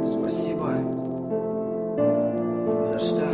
Спасибо. За что?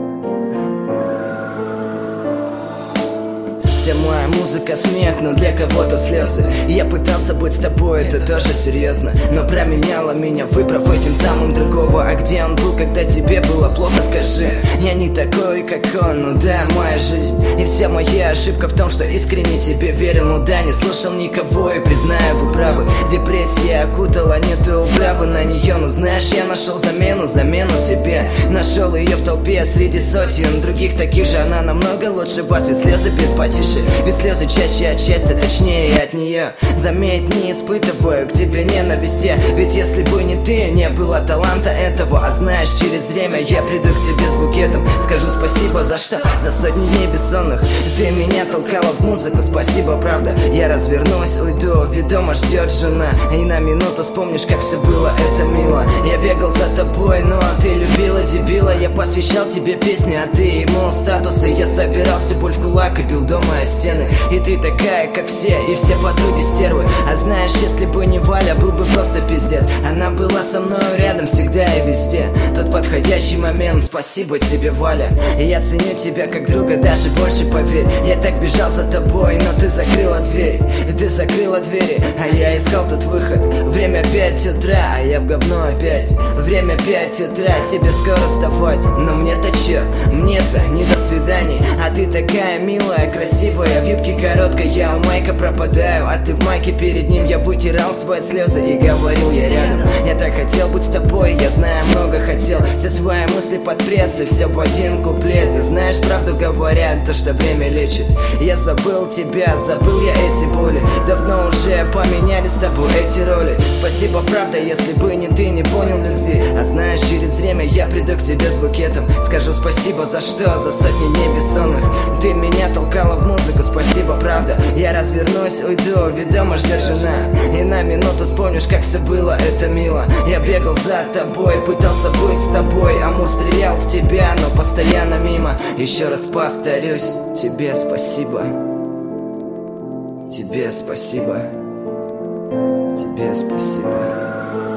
Вся моя музыка смех, но для кого-то слезы. Я пытался быть с тобой, это тоже серьезно, но променяла меня, выбрав этим самым другого. А где он был, когда тебе было плохо, скажи? Я не такой, как он, ну да, моя жизнь. И вся моя ошибка в том, что искренне тебе верил, ну да, не слушал никого. И признаю, вы правы, депрессия окутала, нету управы на нее. Но знаешь, я нашел замену тебе. Нашел ее в толпе среди сотен других таких же. Она намного лучше вас, ведь слезы бьют потише. Ведь слезы чаще от счастья, точнее от нее. Заметь, не испытываю к тебе ненависти, ведь если бы не ты, не было таланта этого. А знаешь, через время я приду к тебе с букетом. Скажу спасибо за что? За сотни дней бессонных. Ты меня толкала в музыку, спасибо, правда. Я развернусь, уйду, ведь дома ждет жена. И на минуту вспомнишь, как все было, это мило. Я бегал за тобой, но ты любила дебила. Я посвящал тебе песни, а ты ему статусы. Я собирался боль в кулак и бил дома о стены. И ты такая, как все, и все подруги стервы. А знаешь, если бы не Валя, был бы просто пиздец. Она была со мной рядом всегда и везде. Тот подходящий момент, спасибо тебе, Валя. И я ценю тебя как друга, даже больше, поверь. Я так бежал за тобой, но ты закрыла дверь. Ты закрыла двери, а я искал тут выход. Время 5 утра, а я в говно опять. Время 5 утра, тебе скоро вставать. Но мне-то чё? Мне-то не до свиданий. А ты такая милая, красивая, в юбке короткой, я у Майка пропадаю. А ты в майке перед ним, я вытирал свои слезы и говорил, я рядом. Я так хотел быть с тобой, я знаю, много хотел. Все свои мысли под прессой, все в один куплет. И знаешь, правду говорят, то, что время лечит. Я забыл тебя, забыл я эти боли. Давно уже поменяли с тобой эти роли. Спасибо, правда, если бы не ты, не понял любви. А знаешь, через время я приду к тебе с букетом. Скажу спасибо за что? За сотни дней бессонных. Ты меня толкала в музыку, спасибо, правда. Я развернусь, уйду, ведь дома ждет жена. И на минуту вспомнишь, как все было, это мило. Я бегал за тобой, пытался быть с тобой. Амур стрелял в тебя, но постоянно мимо. Еще раз повторюсь, тебе спасибо. Тебе спасибо. Тебе спасибо.